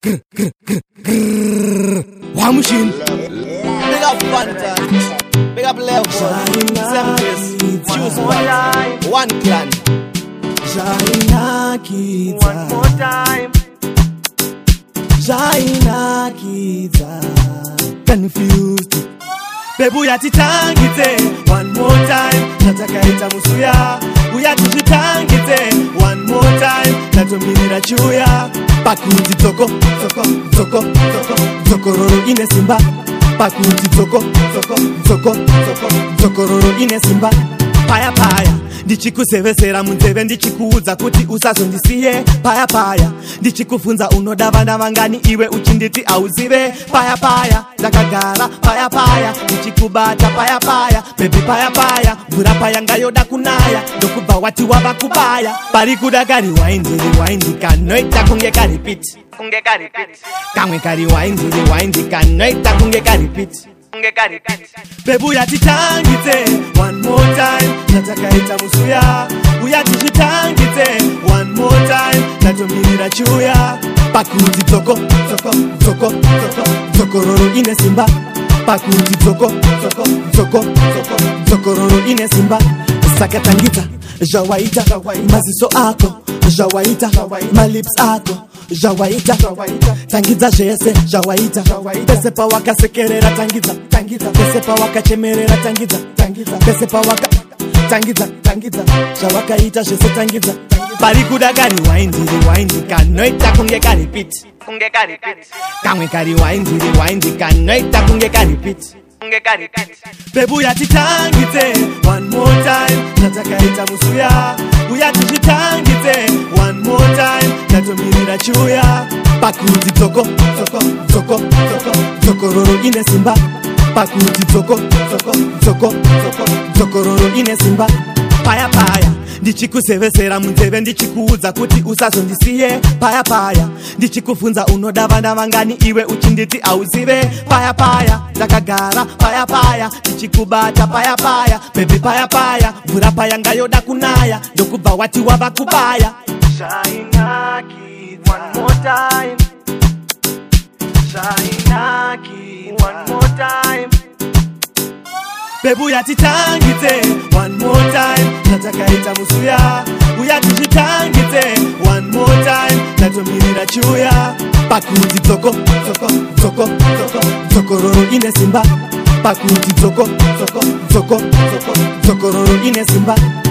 Wamushin. Big up Fanta. Big up Leo. 70s. Choose one clan. Jaina Kiza. One more time. Jaina Kiza. Confused. Bebu ya titangite. One more time. Nataka ita musuya. Uya tujitangite. One more time. Natuminira chuya. Pakuti toko, toko, toko, toko, toko roro ine simba. Pakuti toko, toko, toko, toko, toko roro ine simba. Paya paya, ndichikusevesera munzeve ndichikuudza kuti usazondisiye. Paya paya, ndichikufunza unodavana vangani iwe uchinditi auzive. Paya paya, ndakagara paya paya, ndichikubata paya paya, baby paya paya, mvura paya ngayoda kunaya, ndokubva wati wava kubaya. Pari kuda kari waindi kanoita kunge karipiti, kamwe kari waindi kanoita kunge karipiti. Bebu ya titangite, one more time, nataka ita musuya. Uya tujitangite, one more time, natuminira chuya. Pakuti toko, toko, toko, toko, toko roro ine simba. Pakuti toko, toko, toko, toko, toko roro ine simba. Sakatangita, jawaita, maziso ako, jawaita, malips ako, jawaita, tangiza jese, jawaita, pesepa waka sekerera tangiza, pesepa waka chemerera tangiza, pesepa waka tangiza, jawaka ita jese tangiza. Pari kuda kari waindi kanoita kunge karipiti, kamwe kari waindi kanoita kunge karipiti. Bebu ya titangite, one more time, nataka ita musuya. Uya tujitangite, one more time, natuminira chuya. Pakuti toko, toko, toko, toko, toko roro ine simba. Pakuti toko, toko, toko, toko, toko roro ine simba. Paya paya, ndichikusevesera munzeve ndichikuudza kuti usazondisiye. Paya paya, ndichikufunza unodavana vangani iwe uchinditi auzive. Paya paya, ndakagara paya paya, ndichikubata paya paya, baby paya paya, mvura paya ngayoda kunaya, ndokubva wati wava kubaya. Jaina Kiza. One more time. Jaina Kiza. One more time. Bebu ya titangite, one more time, nataka ita musuya. Uya tujitangite, one more time, natuminira chuya. Pakuti toko, toko, toko, toko, toko roro ine simba. Pakuti toko, toko, toko, toko, toko roro ine simba.